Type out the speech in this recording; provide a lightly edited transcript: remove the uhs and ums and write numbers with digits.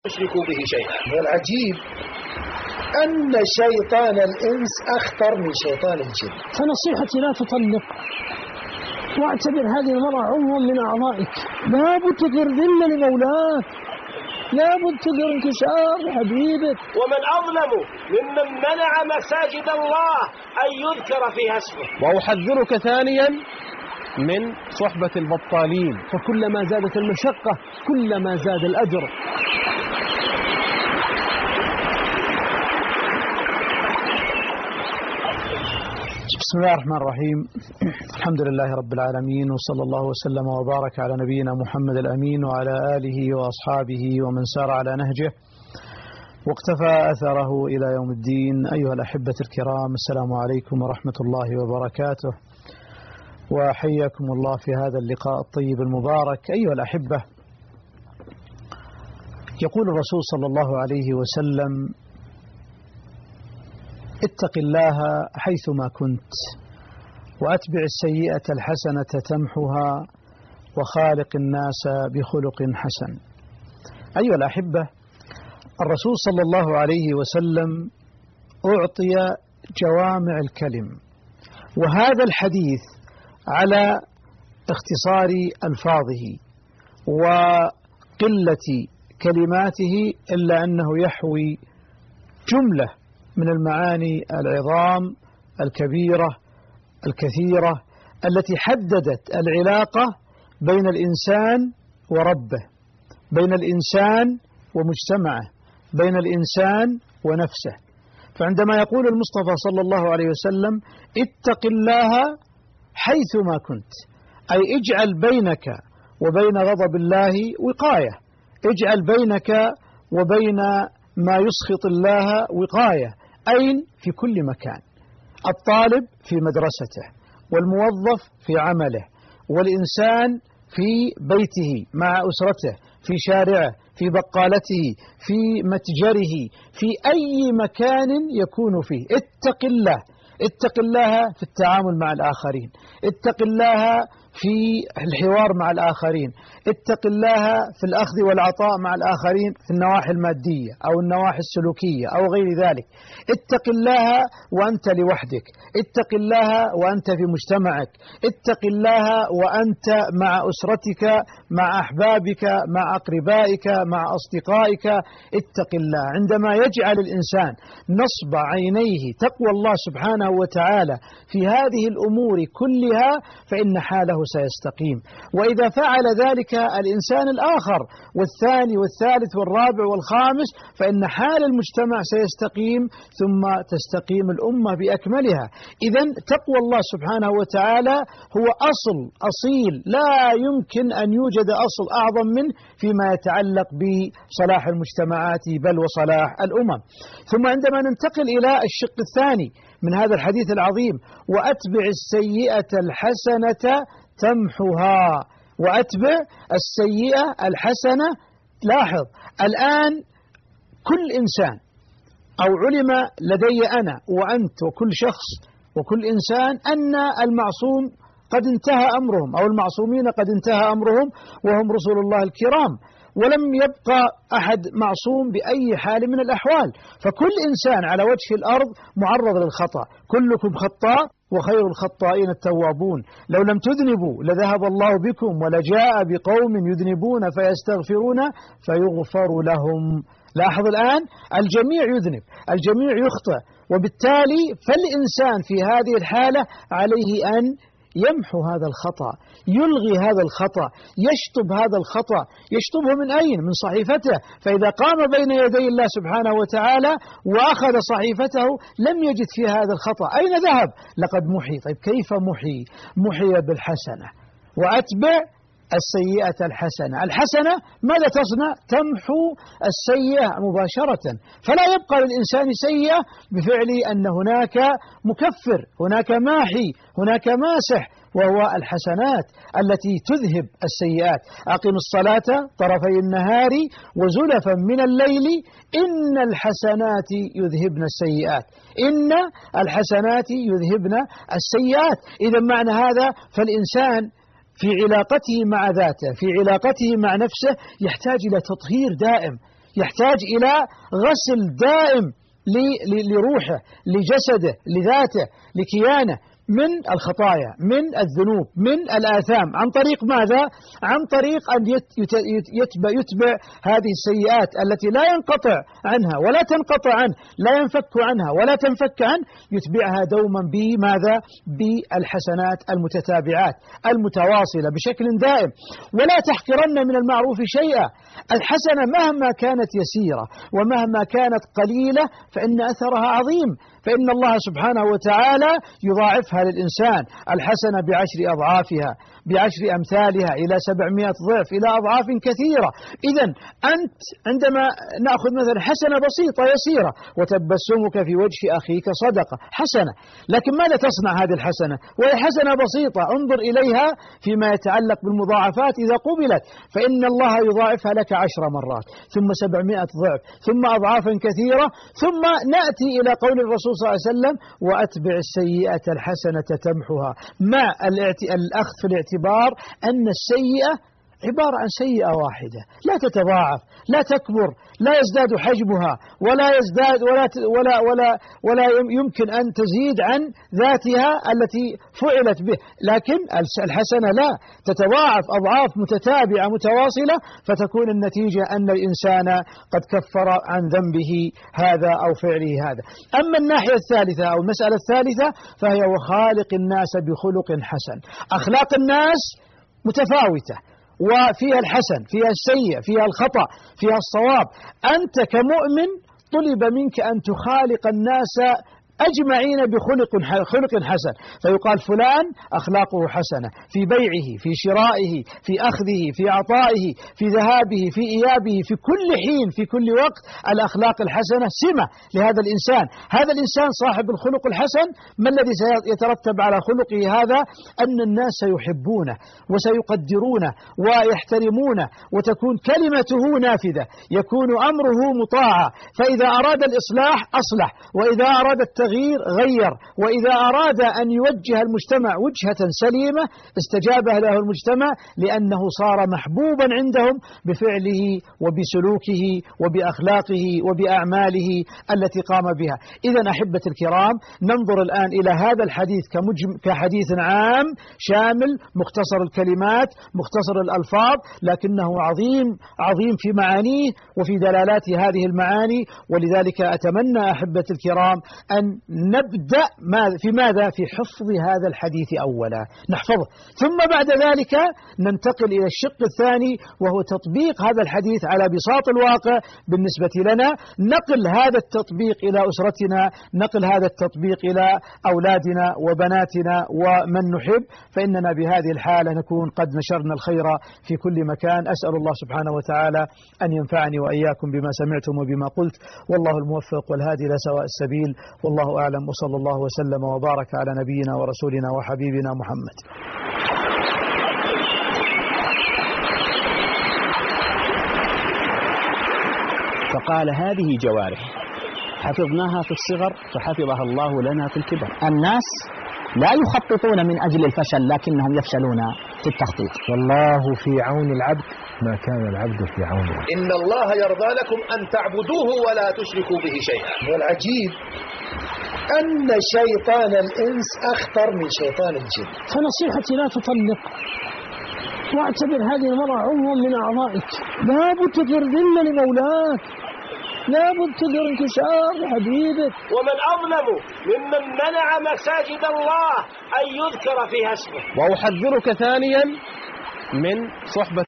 يشركوا به شيئا. والعجيب أن شيطان الإنس أخطر من شيطان الجن. فنصيحتي لا تطلق، واعتبر هذه المرأة عضوا من أعضائك، لابد تظهر ذلة لمولاك، لابد تظهر انكسار لحبيبك. ومن أظلم ممن منع مساجد الله أن يذكر فيها اسمه. وأحذرك ثانيا من صحبة البطالين، فكلما زادت المشقة كلما زاد الأجر. بسم الله الرحمن الرحيم. الحمد لله رب العالمين، وصلى الله وسلم وبارك على نبينا محمد الأمين وعلى آله وأصحابه ومن سار على نهجه واقتفى أثره إلى يوم الدين. أيها الأحبة الكرام، السلام عليكم ورحمة الله وبركاته، وحياكم الله في هذا اللقاء الطيب المبارك. أيها الأحبة، يقول الرسول صلى الله عليه وسلم: اتق الله حيثما كنت، وأتبع السيئة الحسنة تمحها، وخالق الناس بخلق حسن. أيها الأحبة، الرسول صلى الله عليه وسلم أعطي جوامع الكلم، وهذا الحديث على اختصار ألفاظه وقلة كلماته، إلا أنه يحوي جملة من المعاني العظام الكبيرة الكثيرة التي حددت العلاقة بين الإنسان وربه، بين الإنسان ومجتمعه، بين الإنسان ونفسه. فعندما يقول المصطفى صلى الله عليه وسلم: اتق الله حيثما كنت، أي اجعل بينك وبين غضب الله وقاية، اجعل بينك وبين ما يسخط الله وقاية. أين؟ في كل مكان. الطالب في مدرسته، والموظف في عمله، والإنسان في بيته مع أسرته، في شارعه، في بقالته، في متجره، في أي مكان يكون فيه. اتق الله، اتق الله في التعامل مع الآخرين، اتق الله في الحوار مع الآخرين، اتق الله في الأخذ والعطاء مع الآخرين في النواحي المادية أو النواحي السلوكية أو غير ذلك. اتق الله وأنت لوحدك، اتق الله وأنت في مجتمعك، اتق الله وأنت مع أسرتك، مع أحبابك، مع أقربائك، مع أصدقائك. اتق الله. عندما يجعل الإنسان نصب عينيه تقوى الله سبحانه وتعالى في هذه الأمور كلها، فإن حاله سيستقيم. وإذا فعل ذلك الإنسان الآخر والثاني والثالث والرابع والخامس، فإن حال المجتمع سيستقيم، ثم تستقيم الأمة بأكملها. إذن تقوى الله سبحانه وتعالى هو أصل أصيل، لا يمكن أن يوجد أصل أعظم منه فيما يتعلق بصلاح المجتمعات بل وصلاح الأمم. ثم عندما ننتقل إلى الشق الثاني من هذا الحديث العظيم: وأتبع السيئة الحسنة تمحها، وأتبع السيئة الحسنة. لاحظ الآن كل إنسان، أو علم لدي أنا وأنت وكل شخص وكل إنسان، أن المعصوم قد انتهى أمرهم، أو المعصومين قد انتهى أمرهم، وهم رسول الله الكرام، ولم يبقى أحد معصوم بأي حال من الأحوال. فكل إنسان على وجه الأرض معرض للخطأ، كلكم خطاء وخير الخطائين التوابون. لو لم تذنبوا لذهب الله بكم، ولجاء بقوم يذنبون فيستغفرون فيغفر لهم. لاحظ الآن الجميع يذنب، الجميع يخطئ، وبالتالي فالإنسان في هذه الحالة عليه أن يمحو هذا الخطأ، يلغي هذا الخطأ، يشطب هذا الخطأ. يشطبه من أين؟ من صحيفته. فإذا قام بين يدي الله سبحانه وتعالى وأخذ صحيفته لم يجد فيها هذا الخطأ. أين ذهب؟ لقد محي. طيب كيف محي؟ محي بالحسنة. وأتبع السيئة الحسنة. الحسنة ماذا تصنع؟ تمحو السيئة مباشرة، فلا يبقى للإنسان سيئة بفعل أن هناك مكفر، هناك ماحي، هناك ماسح، وهو الحسنات التي تذهب السيئات. أقم الصلاة طرفي النهار وزلفا من الليل إن الحسنات يذهبن السيئات، إن الحسنات يذهبن السيئات. إذا معنى هذا فالإنسان في علاقته مع ذاته، في علاقته مع نفسه، يحتاج إلى تطهير دائم، يحتاج إلى غسل دائم لروحه، لجسده، لذاته، لكيانه، من الخطايا، من الذنوب، من الآثام. عن طريق ماذا؟ عن طريق أن يتبع هذه السيئات التي لا ينقطع عنها ولا تنقطع عنه، لا ينفك عنها ولا تنفك عنه، يتبعها دوما بماذا؟ بالحسنات المتتابعات المتواصلة بشكل دائم. ولا تحقرن من المعروف شيئا. الحسنة مهما كانت يسيرة ومهما كانت قليلة فإن أثرها عظيم، فإن الله سبحانه وتعالى يضاعفها للإنسان. الحسنة ب10 أضعافها، ب10 أمثالها، إلى 700 ضعف، إلى أضعاف كثيرة. إذن أنت عندما نأخذ مثلا حسنة بسيطة يسيرة، وتبسمك في وجه أخيك صدقة، حسنة، لكن ماذا تصنع هذه الحسنة؟ وهي حسنة بسيطة، انظر إليها فيما يتعلق بالمضاعفات إذا قبلت، فإن الله يضاعفها لك 10 مرات، ثم 700 ضعف، ثم أضعافا كثيرة. ثم نأتي إلى قول الرسول صلى الله عليه وسلم: وأتبع السيئة الحسنة تمحها، مع الأخذ في الاعتبار أن السيئة عبارة عن سيئة واحدة لا تتضاعف، لا تكبر، لا يزداد حجمها، ولا يمكن أن تزيد عن ذاتها التي فعلت به. لكن الحسنة لا، تتضاعف أضعاف متتابعة متواصلة، فتكون النتيجة أن الإنسان قد كفر عن ذنبه هذا أو فعله هذا. أما الناحية الثالثة أو المسألة الثالثة فهي: وخالق الناس بخلق حسن. أخلاق الناس متفاوتة، وفيها الحسن، فيها السيء، فيها الخطأ، فيها الصواب. أنت كمؤمن طلب منك أن تخالق الناس أجمعين بخلق حسن، فيقال فلان أخلاقه حسنة في بيعه، في شرائه، في أخذه، في عطائه، في ذهابه، في إيابه، في كل حين، في كل وقت. الأخلاق الحسنة سمة لهذا الإنسان. هذا الإنسان صاحب الخلق الحسن، ما الذي سيترتب على خلقه هذا؟ أن الناس سيحبونه وسيقدرونه ويحترمونه، وتكون كلمته نافذة، يكون أمره مطاعا. فإذا أراد الإصلاح أصلح، وإذا أراد التغيير غير، وإذا أراد أن يوجه المجتمع وجهة سليمة استجابه له المجتمع، لأنه صار محبوبا عندهم بفعله وبسلوكه وبأخلاقه وبأعماله التي قام بها. إذن أحبة الكرام، ننظر الآن إلى هذا الحديث كحديث عام شامل، مختصر الكلمات، مختصر الألفاظ، لكنه عظيم في معانيه وفي دلالات هذه المعاني. ولذلك أتمنى أحبة الكرام أن نبدأ في ماذا؟ في حفظ هذا الحديث أولا، نحفظه، ثم بعد ذلك ننتقل إلى الشق الثاني، وهو تطبيق هذا الحديث على بساط الواقع بالنسبة لنا، نقل هذا التطبيق إلى أسرتنا، نقل هذا التطبيق إلى أولادنا وبناتنا ومن نحب، فإننا بهذه الحالة نكون قد نشرنا الخير في كل مكان. أسأل الله سبحانه وتعالى أن ينفعني وإياكم بما سمعتم وبما قلت، والله الموفق والهادي إلى سواء السبيل، والله أعلم، وصلى الله وسلم وبارك على نبينا ورسولنا وحبيبنا محمد. فقال: هذه جوارح حفظناها في الصغر فحفظها الله لنا في الكبر. الناس لا يخططون من أجل الفشل، لكنهم يفشلون في التخطيط. والله في عون العبد ما كان العبد في عون الله. إن الله يرضى لكم أن تعبدوه ولا تشركوا به شيئا. والعجيب أن شيطان الإنس أخطر من شيطان الجن. فنصيحتي: لا تطلق، واعتبر هذه المرأة عضوا من أعضائك. لابد تذل لمولاك، لابد تدر انكسار حبيبك. ومن أظلم ممن منع مساجد الله أن يذكر فيها اسمه. وأحذرك ثانيا من صحبة